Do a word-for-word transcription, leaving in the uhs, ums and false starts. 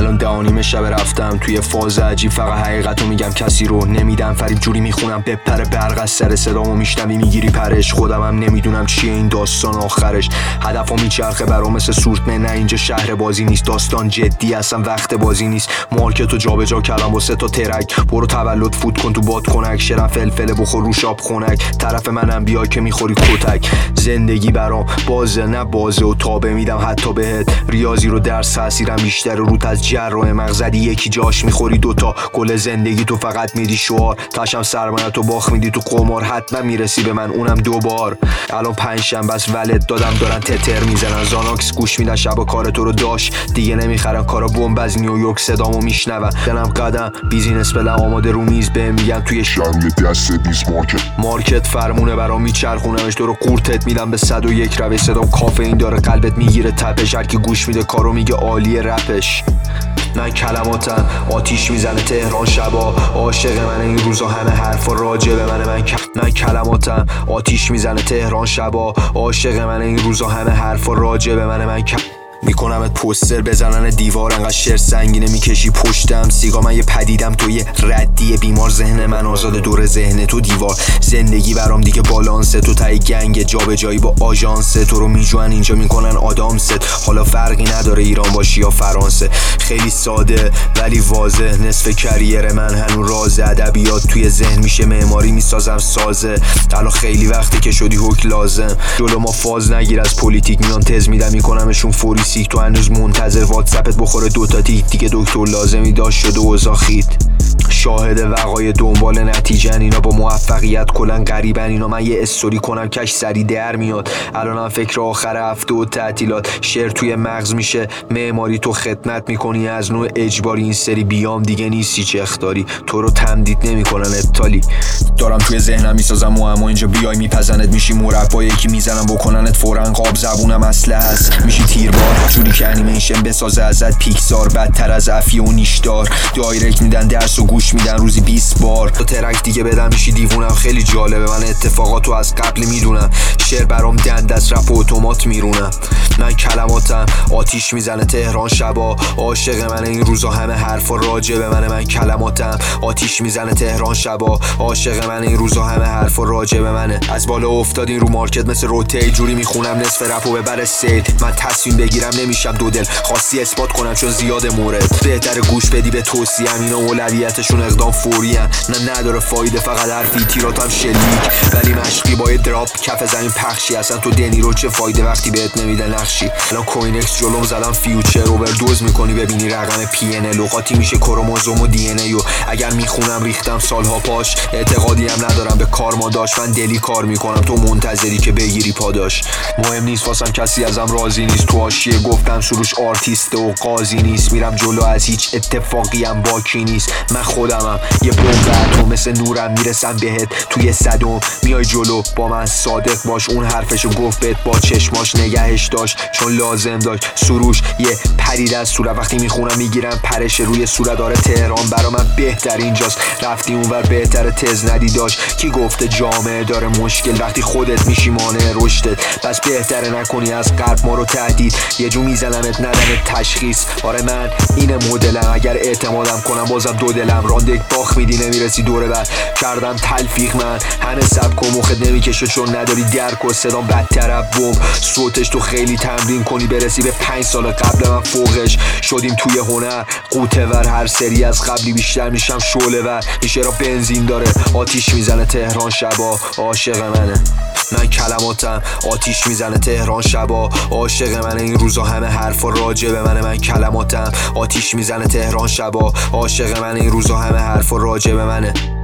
الان دهانیم شب رفتم توی فاز عجیب، فقط حقیقتو میگم کسی رو نمیدم فریب، جوری میخونم بپره برق از سر صدامو میشنوی میگیری پرش، خودمم نمیدونم چیه این داستان آخرش، هدفو میچرخه برام مثل سورتمه، نه اینجا شهر بازی نیست، داستان جدی اصلا وقت بازی نیست، مارکتو جابجا کردم واسه تا ترک، برو تولد فوت کن تو باد کنک، شرم فلفل بخور رو شاب خنک، طرف منم بیا که میخوری کتک، زندگی برام بازه نه بازه و تابه میدم حتی بهت، ریاضی رو درس تاثیرم بیشتر روت از جراح مغزدی، یکی جاش میخوری دوتا، گل زندگی تو فقط میدی شعار، تاشم سرمایه تو باخ میدی تو قمار، حتما میرسی به من اونم دوبار، الان پنج شنبه بس ولد دادم دارن تتر میزنن، زاناکس گوش میدن شب کار تو رو داشت دیگه نمیخرن، کارا بمب از نیویورک صدامو میشنون، دلم قدم بیزینس بلم آماده رو میز بهم میگن توی شروع دست بیس مارکت مارکت فرمونه برام میچرخونمش، تو رو قورتت میدم به صد و یک روش، صدام کافئین داره قلبت میگیره تپش، هر کی گوش میده کارو میگه عالیه رپش، من کلماتم آتیش میزنه تهران شبا، عاشق من این روزا همه حرفا راجع به منه، من ک... من کلماتم آتیش میزنه تهران شبا، عاشق من این روزا همه حرفا راجع به منه، من ک... میکنمت پوستر بزنن دیوار، انقدر شعر سنگینه میکشی پشتم، سیگا من یه پدیدم تو یه ردیه بیمار، ذهن من آزاد دور ذهن تو دیوار، زندگی برام دیگه بالانسه، تو تای گنگ جابجایی با آژانس، تو رو میجوان اینجا میکنن آدامست، حالا فرقی نداره ایران باشی یا فرانسه، خیلی ساده ولی واضح، نصف کریر من هنوز رازه، ادبیات توی ذهن میشه معماری میسازم سازه، الان خیلی وقته که شدی حک لازم، جلو ما فاز نگیر از پلیتیک، میان تز میدم میکنمشون فوری، تو هنوز منتظر واتسپت بخوره دوتا تیک، دیگه دکتر لازمی داشت شده اوضاع خیت، شاهد وقای دنبال نتیجن اینا، با موفقیت کلن غریبن اینا، من یه استوری کنم کش سری در میاد، الانم فکر آخر هفته و تعطیلات، شعر توی مغز میشه معماری، تو خدمت میکنی از نوع اجباری، این سری بیام دیگه نیستی چه اختاری، تو رو تمدید نمیکنن اتالی، دارم توی ذهنم میسازم معما، اینجا بیای میپزنت میشی مربا، یکی میزنم بکننت فوراً قاب، زبونم اصله هست میشی تیربار، جوری که انیمیشن بسازه ازت پیکسار، بدتر از افی و نیشدار، دایرکت میدن درس و گوش میدن روزی بیست بار، تو ترک دیگه بدم میشی دیوونم، خیلی جالبه من اتفاقاتو از قبل میدونم، شعر برام دند از رپ و اتومات میرونم، من کلماتم آتیش میزنه تهران شبا، عاشق من این روزا همه حرفا راجع به منه، من کلماتم آتیش میزنه تهران شبا، عاشق من این روزا همه حرفا راجع به منه، از بالا افتادین رو مارکت مثل روتی، جوری میخونم نصف رپو ببره سیل، من تصمیم بگیرم نمیشم دو دل، خواستی اثبات کنم چون زیاد مورد، بهتر گوش بدی به توصیه‌ام، اینا اولویتشون اقدام فوریه، نه نداره فایده فقط حرفی، تیراتم شلیک ولی مشقی، با یه دراپ کف زمین پخشی، اصلا تو دنی رو چه فایده وقتی بهت نمیده نقشی، الان کوینکس جلوم زدم فیوچر، اووردوز میکنی ببینی رقم پی ان ال، لغاتی میشه کروموزوم و دی ان ای، و اگر میخونم ریختم سالها پاش، اعتقادی هم ندارم به کار ما داشت، من دلی کار میکنم تو منتظری که بگیری پاداش، مهم نیست واسم کسی ازم راضی نیست، تو حاشیه گفتم سروش آرتیست و قاضی نیست، میرم جلو از هیچ اتفاقی هم باکی نیست، من خودمم یه بمب تو مثل نورم میرسم بهت توی صدم، میای جلو با من صادق باش، اون حرفشو گفت بهت با چشماش نگهش داشت چون لازم داشت، سروش یه پرید از صورت وقتی میخونم میگیرم پرش روی صورت، داره تهران برا من بهتر اینجاست، رفتی اونور بهتر تز ندی داشت، کی گفته جامعه داره مشکل وقتی خودت میشی مانع رشدت، پس بهتره نکنی از قلب ما رو تهدید، یه جو میزنمت ندمت تشخیص، آره من اینه مدلم، اگر اعتمادم کنم بازم دو دلم، راندک باخ میدی نمیرسی دوره بر، کردم تلفیق من همه سبک و مخت نمیکشه چون نداری درک و صدام بدتر بوم، صوتش تو خیلی تمرین کنی برسی به پنج سال قبل من فوقش، شدیم توی هنر قوته ور، هر سری از قبلی بیشتر میشم شعله ور، این شعرها بنزین داره آتیش میزنه تهران شبا، عاشق منه، من کلماتم آتیش میزنه تهران شبا، عاشق من این روزا همه حرفا راجع به منه، من کلماتم آتیش میزنه تهران شبا، عاشق من این روزا همه حرفا راجع به منه.